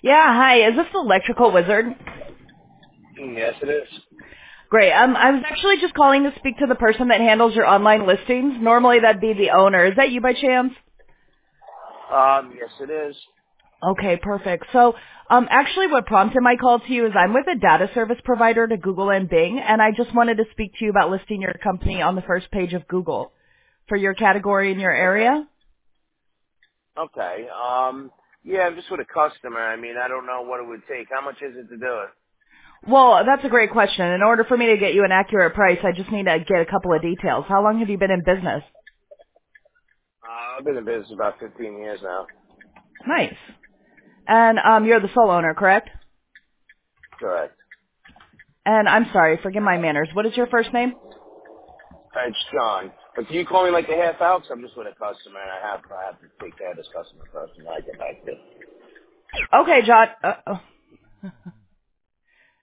Yeah, hi. Is this the Electrical Wizard? Yes, it is. Great. I was actually just calling to speak to the person that handles your online listings. Normally that'd be the owner. Is that you by chance? Yes, it is. Okay, perfect. So, actually what prompted my call to you is I'm with a data service provider to Google and Bing, and I just wanted to speak to you about listing your company on the first page of Google for your category in your Okay. area. Okay. Yeah, I'm just with a customer. I mean, I don't know what it would take. How much is it to do it? Well, that's a great question. In order for me to get you an accurate price, I just need to get a couple of details. How long have you been in business? I've been in business about 15 years now. Nice. And you're the sole owner, correct? Correct. And I'm sorry, forgive my manners. What is your first name? It's John. But can you call me like a half hour? 'Cause I'm just with a customer, and I have to take care of this customer first, and I get back to you. Okay, John.